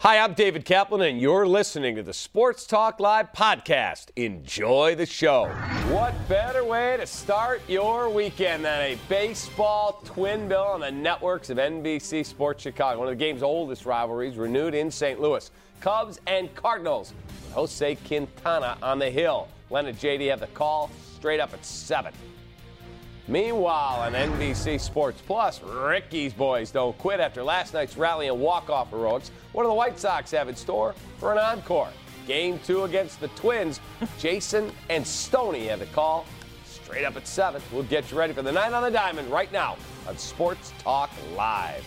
Hi, I'm David Kaplan, and you're listening to the Sports Talk Live podcast. Enjoy the show. What better way to start your weekend than a baseball twin bill on the networks of NBC Sports Chicago? One of the game's oldest rivalries, renewed in St. Louis. Cubs and Cardinals. Jose Quintana on the hill. Len and JD have the call straight up at 7. Meanwhile, on NBC Sports Plus, Ricky's boys don't quit after last night's rally and walk-off heroics. What do the White Sox have in store for an encore? Game 2 against the Twins. Jason and Stoney have the call straight up at 7. We'll get you ready for the night on the diamond right now on Sports Talk Live.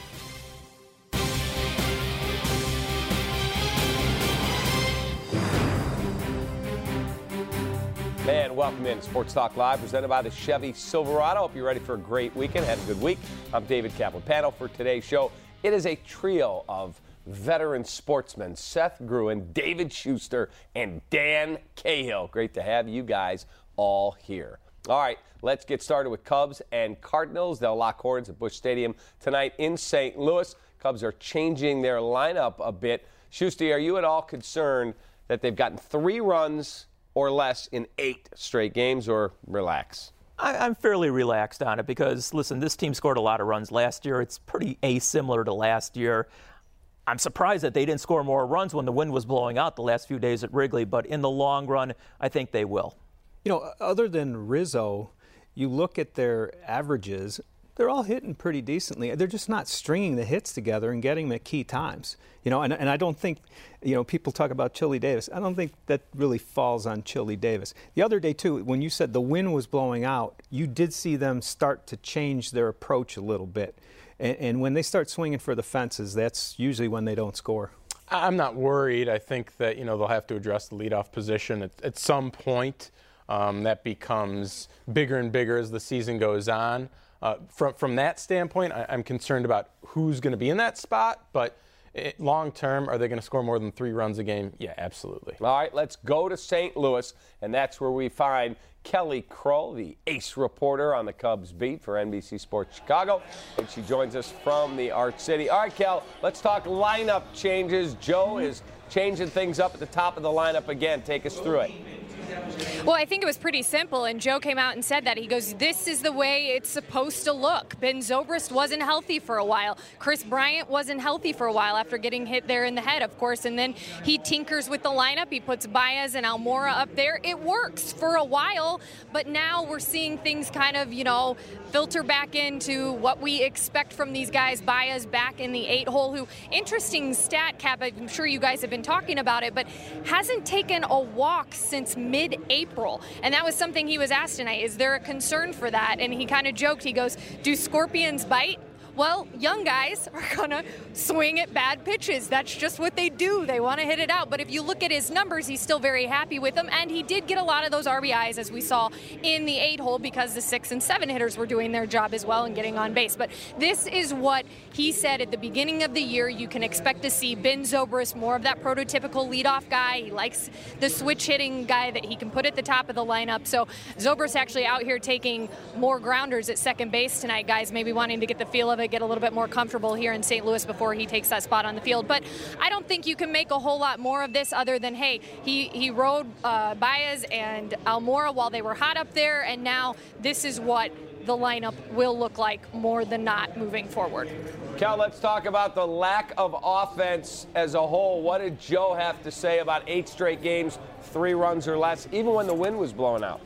And welcome in Sports Talk Live, presented by the Chevy Silverado. Hope you're ready for a great weekend. Had a good week. I'm David Kaplan. Panel for today's show. It is a trio of veteran sportsmen: Seth Gruen, David Schuster, and Dan Cahill. Great to have you guys all here. All right, let's get started with Cubs and Cardinals. They'll lock horns at Busch Stadium tonight in St. Louis. Cubs are changing their lineup a bit. Schuster, are you at all concerned that they've gotten 3 runs or less in 8 straight games, or relax? I'm fairly relaxed on it because, listen, this team scored a lot of runs last year. It's pretty asimilar to last year. I'm surprised that they didn't score more runs when the wind was blowing out the last few days at Wrigley, but in the long run, I think they will. You know, other than Rizzo, you look at their averages, they're all hitting pretty decently. They're just not stringing the hits together and getting them at key times. You know, and I don't think, you know, people talk about Chili Davis. I don't think that really falls on Chili Davis. The other day, too, when you said the wind was blowing out, you did see them start to change their approach a little bit. And when they start swinging for the fences, that's usually when they don't score. I'm not worried. I think that, you know, they'll have to address the leadoff position at some point. That becomes bigger and bigger as the season goes on. From that standpoint, I'm concerned about who's going to be in that spot, but long term, are they going to score more than 3 runs a game? Yeah, absolutely. All right, let's go to St. Louis, and that's where we find Kelly Crow, the ace reporter on the Cubs beat for NBC Sports Chicago, and she joins us from the Art City. All right, Kel, let's talk lineup changes. Joe is changing things up at the top of the lineup again. Take us through it. Well, I think it was pretty simple, and Joe came out and said that. He goes, this is the way it's supposed to look. Ben Zobrist wasn't healthy for a while. Chris Bryant wasn't healthy for a while after getting hit there in the head, of course, and then he tinkers with the lineup. He puts Baez and Almora up there. It works for a while, but now we're seeing things kind of, you know, filter back into what we expect from these guys. Baez back in the 8-hole, who, interesting stat, Cap, I'm sure you guys have been talking about it, but hasn't taken a walk since mid-April. And that was something he was asked tonight. Is there a concern for that? And he kind of joked. He goes, do scorpions bite? Well, young guys are going to swing at bad pitches. That's just what they do. They want to hit it out. But if you look at his numbers, he's still very happy with them. And he did get a lot of those RBIs, as we saw in the 8-hole, because the 6 and 7 hitters were doing their job as well and getting on base. But this is what he said at the beginning of the year. You can expect to see Ben Zobrist, more of that prototypical leadoff guy. He likes the switch hitting guy that he can put at the top of the lineup. So Zobrist actually out here taking more grounders at second base tonight, guys, maybe wanting to get the feel of it, get a little bit more comfortable here in St. Louis before he takes that spot on the field. But I don't think you can make a whole lot more of this other than, hey, he rode Baez and Almora while they were hot up there, and now this is what the lineup will look like more than not moving forward. Cal, let's talk about the lack of offense as a whole. What did Joe have to say about 8 straight games, 3 runs or less, even when the wind was blowing out?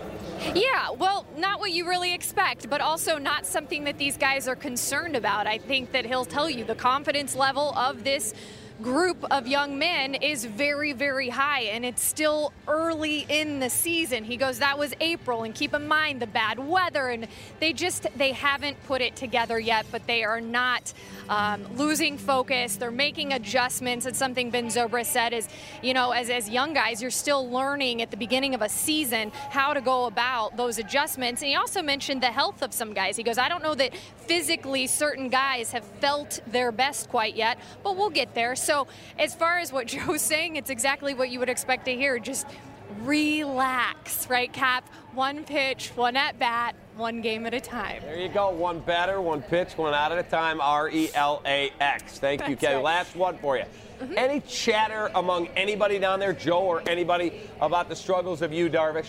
Yeah, well, not what you really expect, but also not something that these guys are concerned about. I think that he'll tell you the confidence level of this group of young men is very, very high, and it's still early in the season. He goes, that was April, and keep in mind the bad weather, and they haven't put it together yet, but they are not losing focus. They're making adjustments. It's something Ben Zobrist said is, you know, as young guys, you're still learning at the beginning of a season how to go about those adjustments. And he also mentioned the health of some guys. He goes, I don't know that physically certain guys have felt their best quite yet, but we'll get there. So as far as what Joe's saying, it's exactly what you would expect to hear. Just relax, right, Cap? One pitch, one at bat, one game at a time. There you go. One batter, one pitch, one out at a time. RELAX. Thank you, That's Kelly. right. Last one for you. Any chatter among anybody down there, Joe or anybody, about the struggles of Yu Darvish?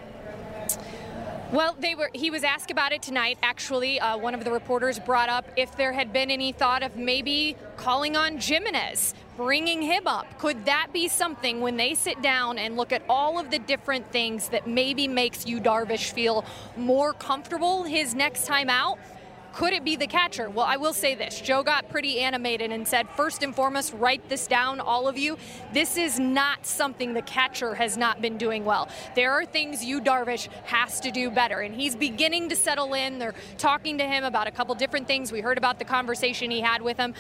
Well, he was asked about it tonight. Actually, one of the reporters brought up if there had been any thought of maybe calling on Jimenez, bringing him up. Could that be something when they sit down and look at all of the different things that maybe makes Yu Darvish feel more comfortable his next time out? Could it be the catcher? Well, I will say this. Joe got pretty animated and said, first and foremost, write this down, all of you. This is not something the catcher has not been doing well. There are things Yu Darvish has to do better, and he's beginning to settle in. They're talking to him about a couple different things. We heard about the conversation he had with him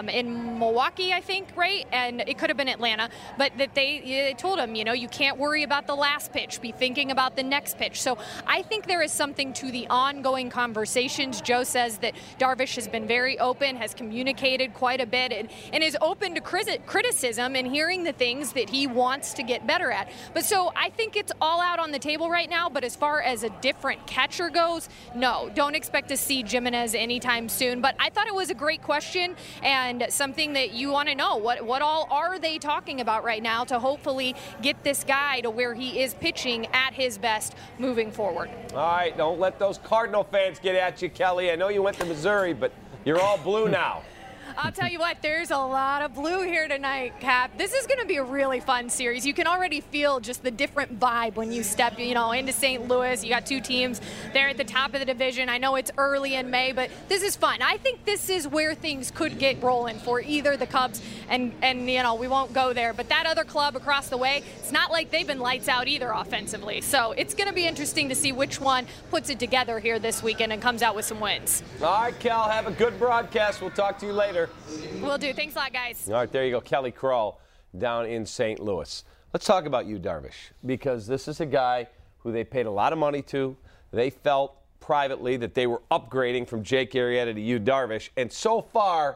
in Milwaukee, I think, right? And it could have been Atlanta, but that they told him, you can't worry about the last pitch. Be thinking about the next pitch. So I think there is something to the ongoing conversations. Joe says that Darvish has been very open, has communicated quite a bit, and is open to criticism and hearing the things that he wants to get better at. But so I think it's all out on the table right now, but as far as a different catcher goes, no, don't expect to see Jimenez anytime soon. But I thought it was a great question and something that you want to know. What all are they talking about right now to hopefully get this guy to where he is pitching at his best moving forward? All right, don't let those Cardinal fans get at you, Kelly. I know you went to Missouri, but you're all blue now. I'll tell you what, there's a lot of blue here tonight, Cap. This is going to be a really fun series. You can already feel just the different vibe when you step, into St. Louis. You got two teams there at the top of the division. I know it's early in May, but this is fun. I think this is where things could get rolling for either the Cubs and we won't go there. But that other club across the way, it's not like they've been lights out either offensively. So it's going to be interesting to see which one puts it together here this weekend and comes out with some wins. All right, Cal, have a good broadcast. We'll talk to you later. Will do. Thanks a lot, guys. All right, there you go. Kelly Kroll down in St. Louis. Let's talk about Yu Darvish, because this is a guy who they paid a lot of money to. They felt privately that they were upgrading from Jake Arrieta to Yu Darvish, and so far,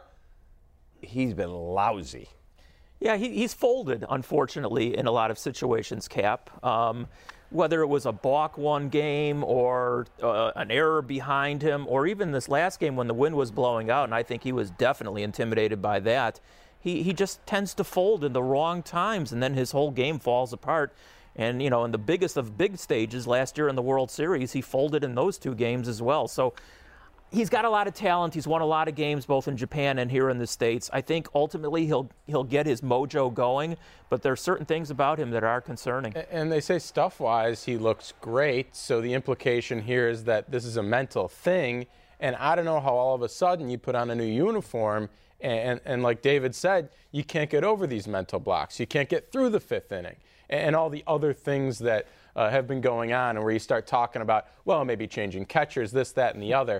he's been lousy. Yeah, he's folded, unfortunately, in a lot of situations, Cap. Whether it was a balk one game or an error behind him, or even this last game when the wind was blowing out, and I think he was definitely intimidated by that, he just tends to fold in the wrong times, and then his whole game falls apart. And, in the biggest of big stages last year in the World Series, he folded in those two games as well. So he's got a lot of talent. He's won a lot of games both in Japan and here in the States. I think ultimately he'll get his mojo going, but there are certain things about him that are concerning. And they say stuff-wise he looks great, so the implication here is that this is a mental thing. And I don't know how all of a sudden you put on a new uniform and like David said, you can't get over these mental blocks. You can't get through the fifth inning and all the other things that have been going on, and where you start talking about, well, maybe changing catchers, this, that, and the other.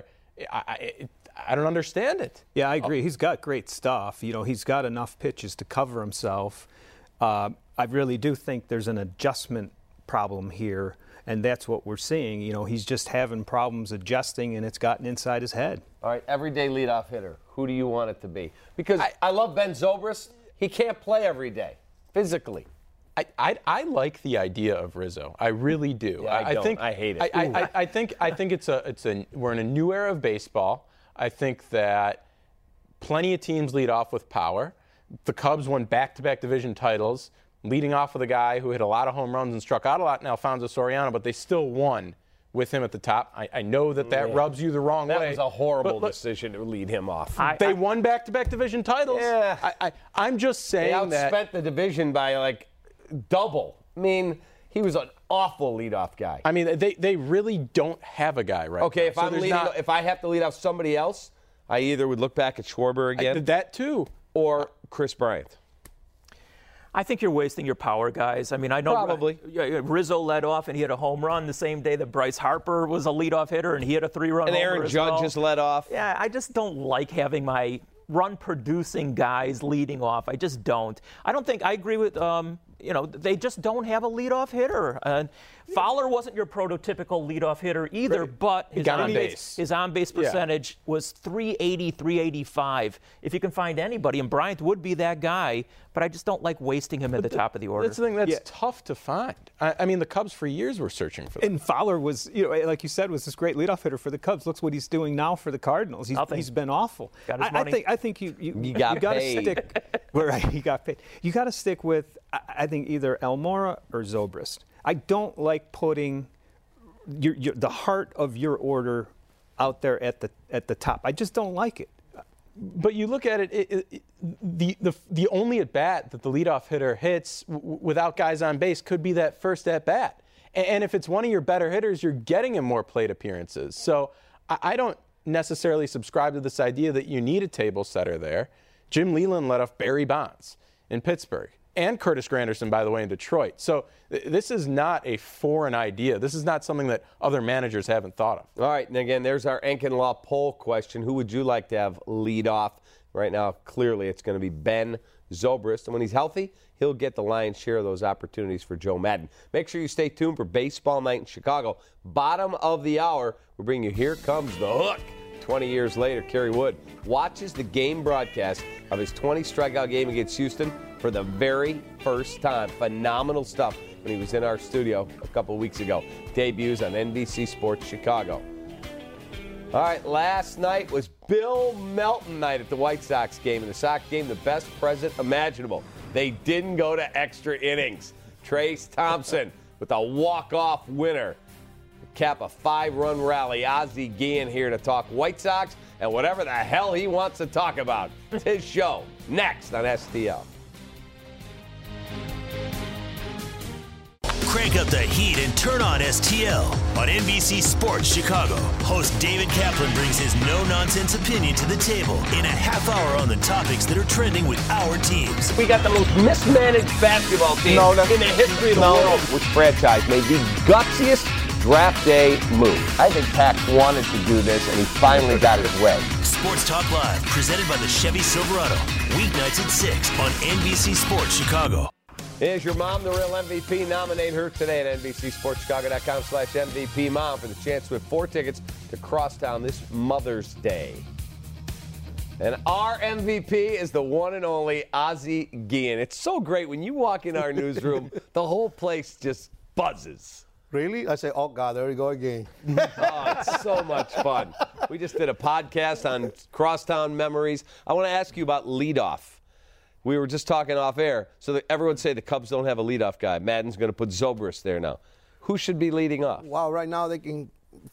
I don't understand it. Yeah, I agree. He's got great stuff. He's got enough pitches to cover himself. I really do think there's an adjustment problem here, and that's what we're seeing. He's just having problems adjusting, and it's gotten inside his head. All right, everyday leadoff hitter. Who do you want it to be? Because I love Ben Zobrist. He can't play every day, physically. I like the idea of Rizzo. I really do. Yeah, I don't. I hate it. I think we're in a new era of baseball. I think that plenty of teams lead off with power. The Cubs won back-to-back division titles, leading off with a guy who hit a lot of home runs and struck out a lot, Alfonso Soriano, but they still won with him at the top. I know that rubs you the wrong way. That was a horrible decision to lead him off. They won back-to-back division titles. Yeah. I'm just saying they outspent the division by double. I mean, he was an awful leadoff guy. I mean, they really don't have a guy right now. Okay, if I have to lead off somebody else, I either would look back at Schwarber again. That too. Or Chris Bryant. I think you're wasting your power, guys. I mean, I know Probably. Rizzo led off and he had a home run the same day that Bryce Harper was a leadoff hitter and he had a 3-run And homer Aaron as Judge well. just led off. Yeah, I just don't like having my run-producing guys leading off. I just don't. I agree with they just don't have a leadoff hitter. Fowler wasn't your prototypical leadoff hitter either, but his on-base percentage was 380, 385. If you can find anybody, and Bryant would be that guy, but I just don't like wasting him at the top of the order. That's the thing that's tough to find. I mean, the Cubs for years were searching for that. And Fowler was, like you said, was this great leadoff hitter for the Cubs. Look what he's doing now for the Cardinals. He's been awful. Got his money. I think you got to stick. Right, he got paid. You got to stick with, I think, either Almora or Zobrist. I don't like putting the heart of your order out there at the top. I just don't like it. But you look at it, the only at bat that the leadoff hitter hits without guys on base could be that first at bat. And if it's one of your better hitters, you're getting him more plate appearances. So I don't necessarily subscribe to this idea that you need a table setter there. Jim Leyland led off Barry Bonds in Pittsburgh. And Curtis Granderson, by the way, in Detroit. So this is not a foreign idea. This is not something that other managers haven't thought of. All right, and again, there's our Enken Law poll question. Who would you like to have lead off? Right now, clearly, it's going to be Ben Zobrist. And when he's healthy, he'll get the lion's share of those opportunities for Joe Madden. Make sure you stay tuned for Baseball Night in Chicago. Bottom of the hour, we'll bring you Here Comes the Hook. 20 years later, Kerry Wood watches the game broadcast of his 20 strikeout game against Houston for the very first time. Phenomenal stuff when he was in our studio a couple of weeks ago. Debuts on NBC Sports Chicago. All right, last night was Bill Melton night at the White Sox game. And the Sox game the best present imaginable. They didn't go to extra innings. Trace Thompson with a walk-off winner. Cap a 5-run rally. Ozzie Guillen here to talk White Sox and whatever the hell he wants to talk about. It's his show. Next on STL. Crank up the heat and turn on STL on NBC Sports Chicago. Host David Kaplan brings his no-nonsense opinion to the table in a half hour on the topics that are trending with our teams. We got the most mismanaged basketball team in the history of the world. Which franchise made the gutsiest draft day move? I think Pax wanted to do this, and he finally got his way. Sports Talk Live, presented by the Chevy Silverado. Weeknights at 6 on NBC Sports Chicago. Is your mom the real MVP? Nominate her today at NBCSportsChicago.com/MVP Mom for the chance to win 4 tickets to Crosstown this Mother's Day. And our MVP is the one and only Ozzie Guillen. It's so great when you walk in our newsroom, the whole place just buzzes. Really? I say, oh, God, there we go again. Oh, it's so much fun. We just did a podcast on Crosstown memories. I want to ask you about leadoff. We were just talking off air. So that everyone say the Cubs don't have a leadoff guy. Madden's going to put Zobrist there now. Who should be leading off? Wow, right now they can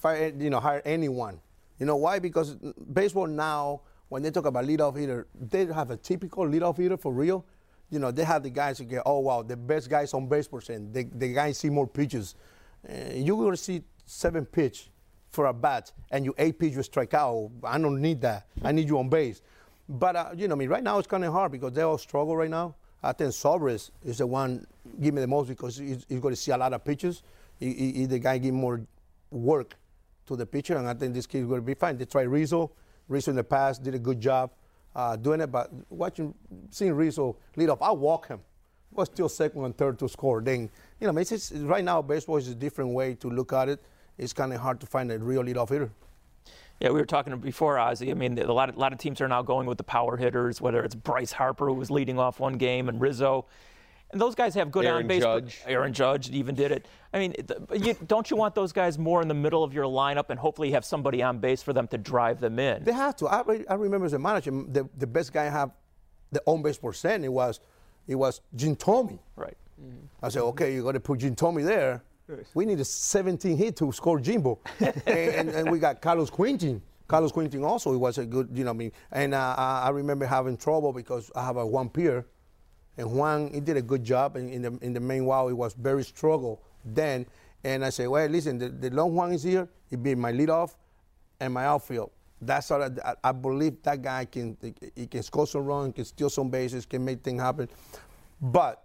hire anyone. You know why? Because baseball now, when they talk about leadoff hitter, they have a typical leadoff hitter for real. You know, they have the guys who get, oh, wow, the best guys on base percent. The guys see more pitches. You're going to see 7 pitch for a bat, and you 8 pitch, you strike out. I don't need that. I need you on base. But, right now it's kind of hard because they all struggle right now. I think Zobrist is the one give me the most because he's going to see a lot of pitches. He's the guy give more work to the pitcher, and I think this kid is going to be fine. They tried Rizzo. Rizzo in the past did a good job doing it, but seeing Rizzo lead off, I walk him. Was still second and third to score. Then, it's right now baseball is a different way to look at it. It's kind of hard to find a real leadoff hitter. Yeah, we were talking before, Ozzie. I mean, a lot of teams are now going with the power hitters, whether it's Bryce Harper, who was leading off one game, and Rizzo. And those guys have good on-base. Aaron Judge even did it. I mean, don't you want those guys more in the middle of your lineup and hopefully have somebody on base for them to drive them in? They have to. I remember as a manager, the best guy have the on-base percent, it was Jim Thome. Right. Mm-hmm. I said, okay, you got to put Jim Thome there. We need a 17 hit to score Jimbo. and we got Carlos Quintin. Carlos Quintin also, he was a good, And I remember having trouble because I have a Juan Pierre. And Juan, he did a good job. And in the meanwhile, it was very struggle then. And I said, well, listen, the long Juan is here. He'll be my leadoff and my outfield. That's all. I believe that guy can score some runs, can steal some bases, can make things happen. But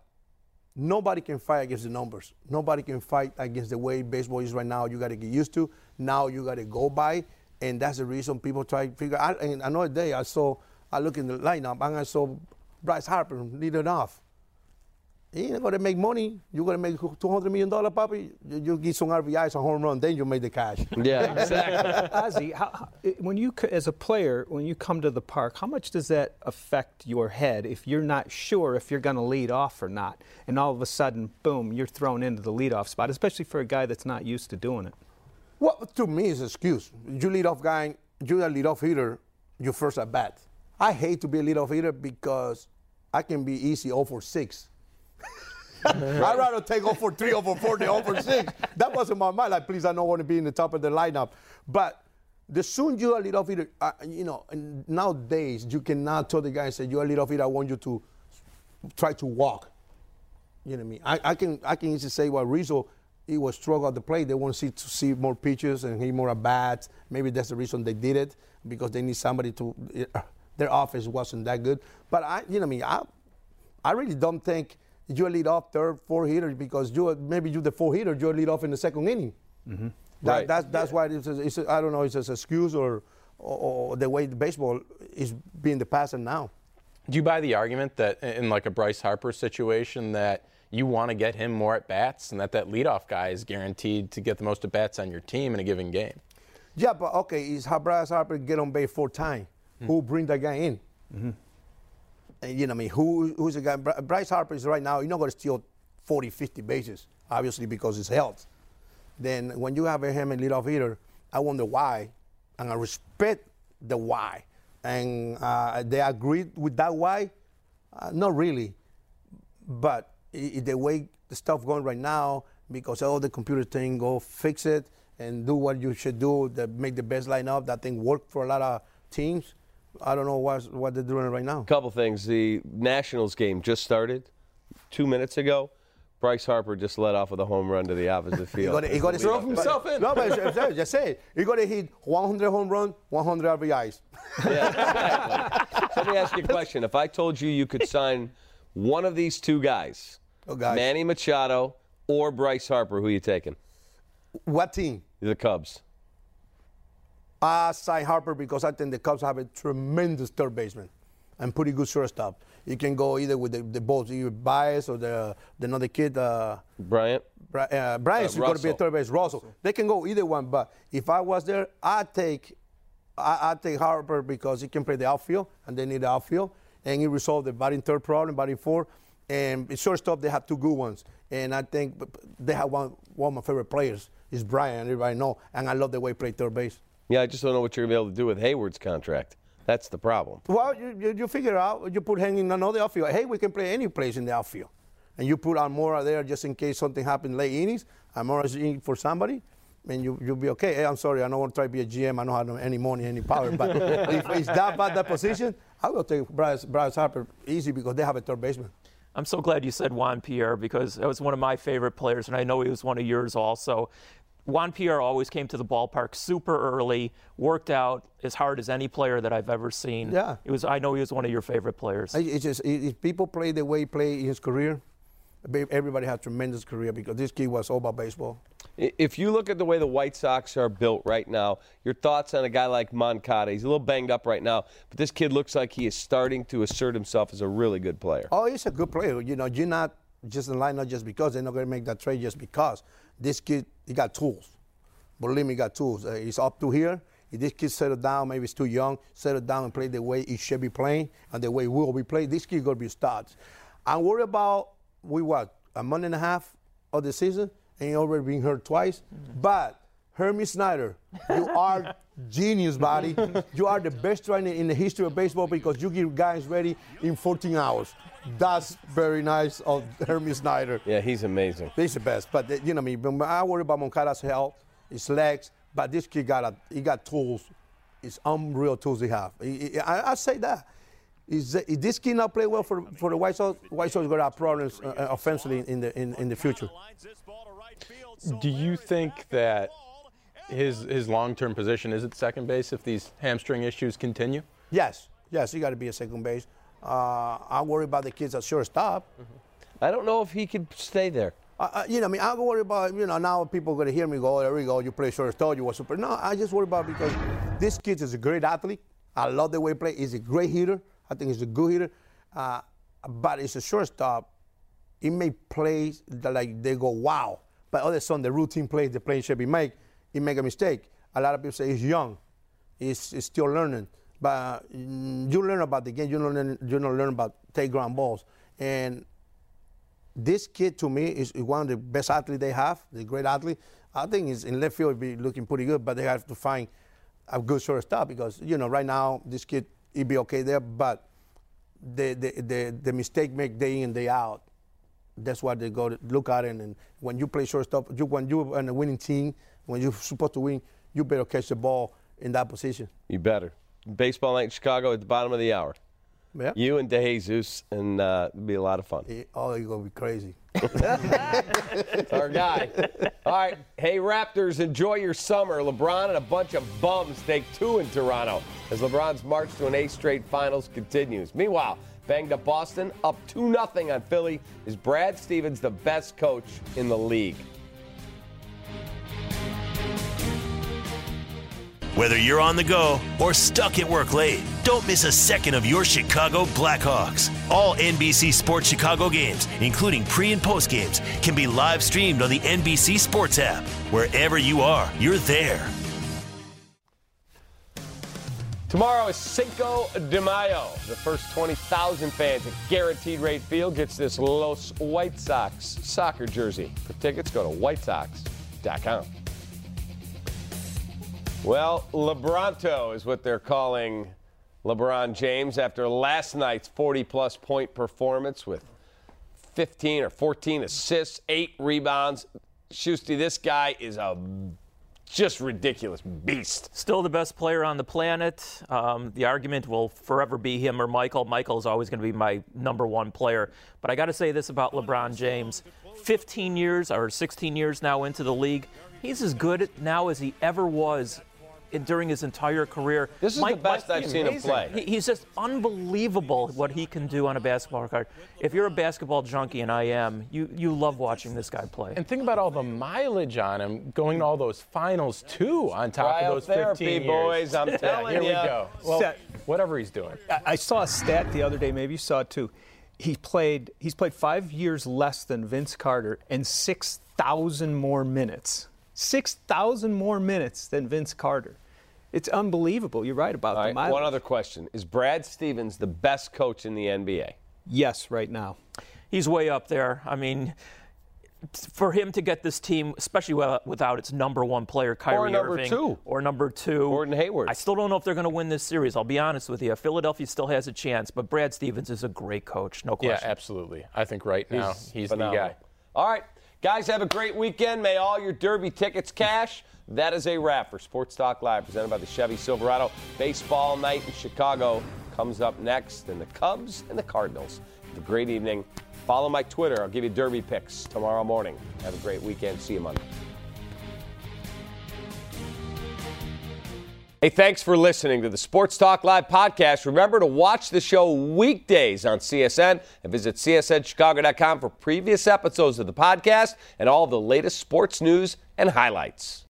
nobody can fight against the numbers. Nobody can fight against the way baseball is right now. You got to get used to. Now you got to go by, and that's the reason people try to figure out. And another day I look in the lineup and I saw Bryce Harper leading off. He ain't going to make money. You're going to make $200 million, Papi. You get some RBIs, a home run, then you make the cash. Yeah, exactly. Ozzie, when you, as a player, when you come to the park, how much does that affect your head if you're not sure if you're going to lead off or not? And all of a sudden, boom, you're thrown into the leadoff spot, especially for a guy that's not used to doing it. Well, to me, it's an excuse. You leadoff guy, you're a leadoff hitter, you first at bat. I hate to be a leadoff hitter because I can be easy 0 for 6. I'd rather take 0 for 3, 0 for 4 than 0 for 6. That wasn't my mind. Like, please, I don't want to be in the top of the lineup. But the soon you're a leadoff hitter, and nowadays you cannot tell the guy and say, you're a leadoff hitter, I want you to try to walk. You know what I mean? I can easily say, well, Rizzo, he was struggle at the plate. They want to see more pitches and hit more at bats. Maybe that's the reason they did it, because they need somebody to. Their offense wasn't that good. But I really don't think you lead off third, fourth hitter because maybe you're the fourth hitter. You lead off in the second inning. Mm-hmm. That's why it's I don't know. It's an excuse or the way the baseball is being the passing now. Do you buy the argument that in like a Bryce Harper situation that you want to get him more at bats and that leadoff guy is guaranteed to get the most at bats on your team in a given game? Yeah, but okay, is Bryce Harper get on base 4 times? Who bring that guy in? Mm-hmm. And, you know what I mean? Who's the guy? Bryce Harper is right now, you're not going to steal 40, 50 bases, obviously, because it's health. Then when you have him in leadoff hitter, I wonder why, and I respect the why. And they agreed with that why? Not really. But the way the stuff going right now, because all the computer thing, go fix it and do what you should do, make the best lineup. That thing worked for a lot of teams. I don't know what they're doing right now. Couple things. The Nationals game just started 2 minutes ago. Bryce Harper just led off with a home run to the opposite field. He got to throw himself in. No, but just say it. He got to hit 100 home run, 100 RBIs. Yeah, exactly. So let me ask you a question. If I told you could sign one of these two guys, Manny Machado or Bryce Harper, who are you taking? What team? The Cubs. I sign Harper because I think the Cubs have a tremendous third baseman and pretty good shortstop. You can go either with the both, either Baez or the another kid. Bryant. Bryant's going to be a third base. Russell. They can go either one, but if I was there, I'd take Harper because he can play the outfield, and they need the outfield, and he resolved the batting third problem, batting fourth. And at shortstop, they have 2 good ones. And I think they have one of my favorite players is Bryant, everybody know, and I love the way he played third base. Yeah, I just don't know what you're going to be able to do with Hayward's contract. That's the problem. Well, you figure out, you put him in another outfield. Hey, we can play any place in the outfield. And you put Almora there just in case something happens late innings. Almora's in for somebody, and you'll be okay. Hey, I'm sorry, I don't want to try to be a GM. I don't have any money, any power. But if it's that bad, that position, I will take Bryce Harper easy because they have a third baseman. I'm so glad you said Juan Pierre because that was one of my favorite players, and I know he was one of yours also. Juan Pierre always came to the ballpark super early, worked out as hard as any player that I've ever seen. Yeah. I know he was one of your favorite players. It's just, if people play the way he played in his career, everybody has a tremendous career because this kid was all about baseball. If you look at the way the White Sox are built right now, your thoughts on a guy like Moncada? He's a little banged up right now, but this kid looks like he is starting to assert himself as a really good player. Oh, he's a good player. You know, you're not just in line not just because. They're not going to make that trade just because. This kid, he got tools. Believe me, he got tools. He's up to here. If this kid settle down, maybe he's too young, settle down and play the way he should be playing and the way he will be playing, this kid going to be starts. I'm worried about, a month and a half of the season, and he already been hurt twice. Mm-hmm. But Hermie Snyder, you are genius, buddy. You are the best trainer in the history of baseball because you get guys ready in 14 hours. That's very nice of Hermie Snyder. Yeah, he's amazing. He's the best. But, you know me, I worry about Moncada's health, his legs, but this kid got tools. It's unreal tools he have. I say that. If this kid not play well for the White Sox going to have problems offensively in the future. Do you think that his long-term position is at second base if these hamstring issues continue? Yes, he got to be at second base. I worry about the kids at shortstop. Mm-hmm. I don't know if he could stay there. I worry about, now people are going to hear me go, there we go, you play shortstop, you were super. No, I just worry about because this kid is a great athlete. I love the way he plays. He's a great hitter. I think he's a good hitter. But it's a shortstop. it may plays that like they go, wow. But other sudden, the routine plays the playing Chevy make, it make a mistake. A lot of people say he's young. He's still learning. But you learn about the game. You don't learn about take ground balls. And this kid, to me, is one of the best athletes they have, the great athlete. I think he's in left field, he'll be looking pretty good, but they have to find a good shortstop because, right now, this kid, he'll be okay there, but the mistake make day in, day out. That's why they go to look at it. And when you play shortstop, when you're on a winning team, when you're supposed to win, you better catch the ball in that position. You better. Baseball night in Chicago at the bottom of the hour. Yeah. You and DeJesus, and it'll be a lot of fun. You're going to be crazy. That's our guy. All right. Hey, Raptors, enjoy your summer. LeBron and a bunch of bums take 2 in Toronto as LeBron's march to an 8th straight finals continues. Meanwhile, banged up Boston, up 2-0 on Philly. Is Brad Stevens the best coach in the league? Whether you're on the go or stuck at work late, don't miss a second of your Chicago Blackhawks. All NBC Sports Chicago games, including pre- and post games, can be live streamed on the NBC Sports app. Wherever you are, you're there. Tomorrow is Cinco de Mayo. The first 20,000 fans at Guaranteed Rate Field gets this Los White Sox soccer jersey. For tickets, go to whitesox.com. Well, LeBronto is what they're calling LeBron James after last night's 40-plus point performance with 15 or 14 assists, 8 rebounds. Schusty, this guy is a just ridiculous beast. Still the best player on the planet. The argument will forever be him or Michael. Michael is always going to be my number one player. But I got to say this about LeBron James. 15 years or 16 years now into the league, he's as good now as he ever was during his entire career. This is the best I've seen him play. He's just unbelievable what he can do on a basketball court. If you're a basketball junkie, and I am, you love watching this guy play. And think about all the mileage on him, going to all those finals, too, on top of those 15 years. Boys, I'm telling you. Here we go. Well, whatever he's doing. I saw a stat the other day, maybe you saw it too. He's played 5 years less than Vince Carter and 6,000 more minutes. 6,000 more minutes than Vince Carter. It's unbelievable. You're right about the mileage. One other question. Is Brad Stevens the best coach in the NBA? Yes, right now. He's way up there. I mean, for him to get this team, especially without its number one player, Kyrie Irving. Or number two. Gordon Hayward. I still don't know if they're going to win this series. I'll be honest with you. Philadelphia still has a chance, but Brad Stevens is a great coach, no question. Yeah, absolutely. I think right now he's phenomenal. the guy. All right. Guys, have a great weekend. May all your Derby tickets cash. That is a wrap for Sports Talk Live, presented by the Chevy Silverado. Baseball night in Chicago comes up next, and the Cubs and the Cardinals. Have a great evening. Follow my Twitter. I'll give you Derby picks tomorrow morning. Have a great weekend. See you Monday. Hey, thanks for listening to the Sports Talk Live podcast. Remember to watch the show weekdays on CSN and visit csnchicago.com for previous episodes of the podcast and all the latest sports news and highlights.